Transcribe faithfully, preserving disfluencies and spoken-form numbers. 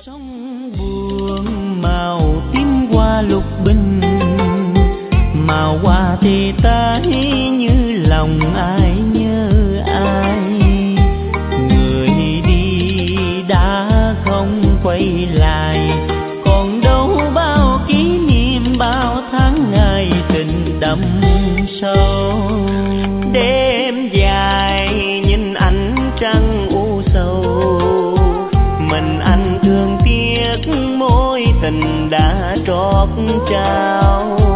sông buồn màu tím qua lục bình, màu hoa thì tái như lòng ai nhớ ai. Người đi đã không quay lại, còn đâu bao kỷ niệm bao tháng ngày tình đậm sâu. Đêm dài nhìn ánh trăng u sầu, mình anh thương tiếc mối tình đã trót trao.